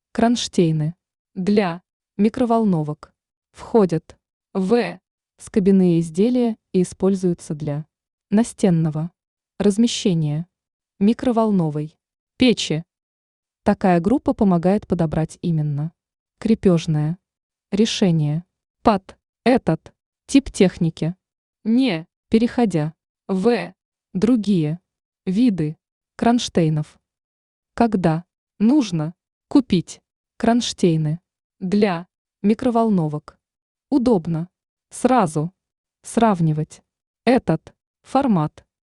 Кронштейны для микроволновок входят в скобяные изделия и используются для настенного размещения микроволновой печи. Такая группа помогает подобрать именно крепежное решение под этот тип техники, не переходя в другие виды кронштейнов. Когда нужно купить кронштейны для микроволновок, удобно сразу сравнивать этот формат